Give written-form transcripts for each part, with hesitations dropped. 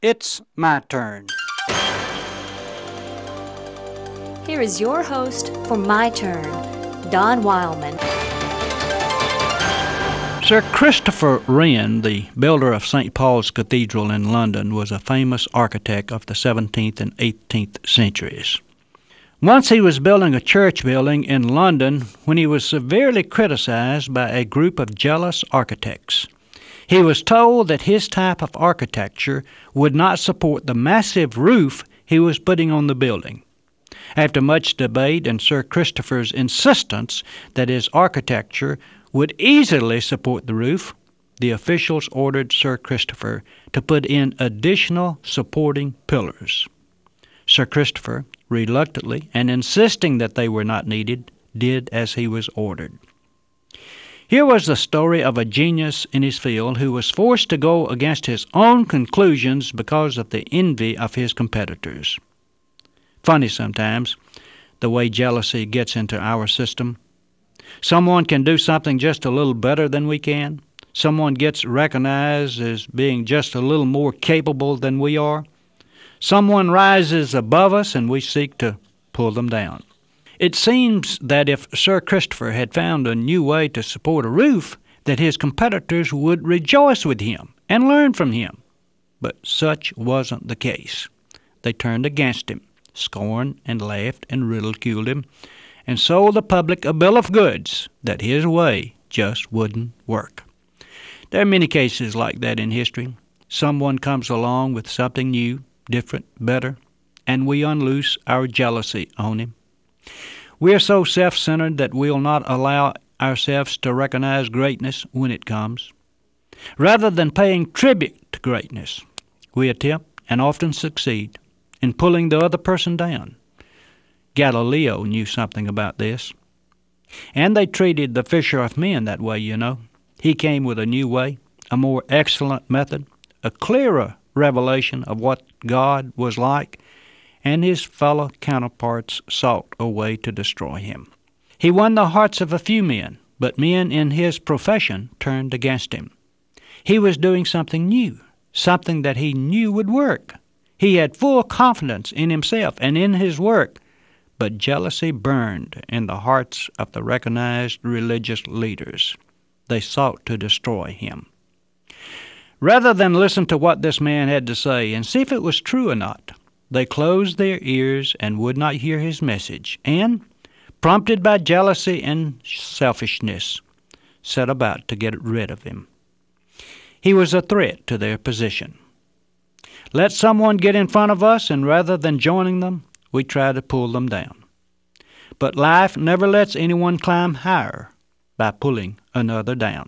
It's my turn. Here is your host for My Turn, Don Wildman. Sir Christopher Wren, the builder of St. Paul's Cathedral in London, was a famous architect of the 17th and 18th centuries. Once he was building a church building in London when he was severely criticized by a group of jealous architects. He was told that his type of architecture would not support the massive roof he was putting on the building. After much debate and Sir Christopher's insistence that his architecture would easily support the roof, the officials ordered Sir Christopher to put in additional supporting pillars. Sir Christopher, reluctantly and insisting that they were not needed, did as he was ordered. Here was the story of a genius in his field who was forced to go against his own conclusions because of the envy of his competitors. Funny sometimes, the way jealousy gets into our system. Someone can do something just a little better than we can. Someone gets recognized as being just a little more capable than we are. Someone rises above us and we seek to pull them down. It seems that if Sir Christopher had found a new way to support a roof, that his competitors would rejoice with him and learn from him. But such wasn't the case. They turned against him, scorned and laughed and ridiculed him, and sold the public a bill of goods that his way just wouldn't work. There are many cases like that in history. Someone comes along with something new, different, better, and we unloose our jealousy on him. We are so self-centered that we'll not allow ourselves to recognize greatness when it comes. Rather than paying tribute to greatness, we attempt, and often succeed, in pulling the other person down. Galileo knew something about this. And they treated the fisher of men that way, you know. He came with a new way, a more excellent method, a clearer revelation of what God was like, and his fellow counterparts sought a way to destroy him. He won the hearts of a few men, but men in his profession turned against him. He was doing something new, something that he knew would work. He had full confidence in himself and in his work, but jealousy burned in the hearts of the recognized religious leaders. They sought to destroy him. Rather than listen to what this man had to say and see if it was true or not, they closed their ears and would not hear his message, and, prompted by jealousy and selfishness, set about to get rid of him. He was a threat to their position. Let someone get in front of us, and rather than joining them, we try to pull them down. But life never lets anyone climb higher by pulling another down.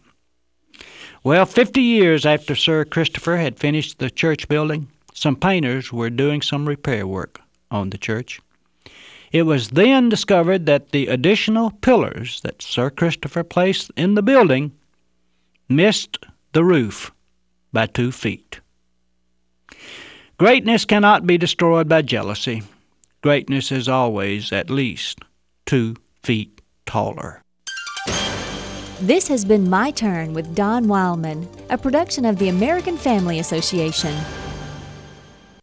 Well, 50 years after Sir Christopher had finished the church building, some painters were doing some repair work on the church. It was then discovered that the additional pillars that Sir Christopher placed in the building missed the roof by 2 feet. Greatness cannot be destroyed by jealousy. Greatness is always at least 2 feet taller. This has been My Turn with Don Wildman, a production of the American Family Association.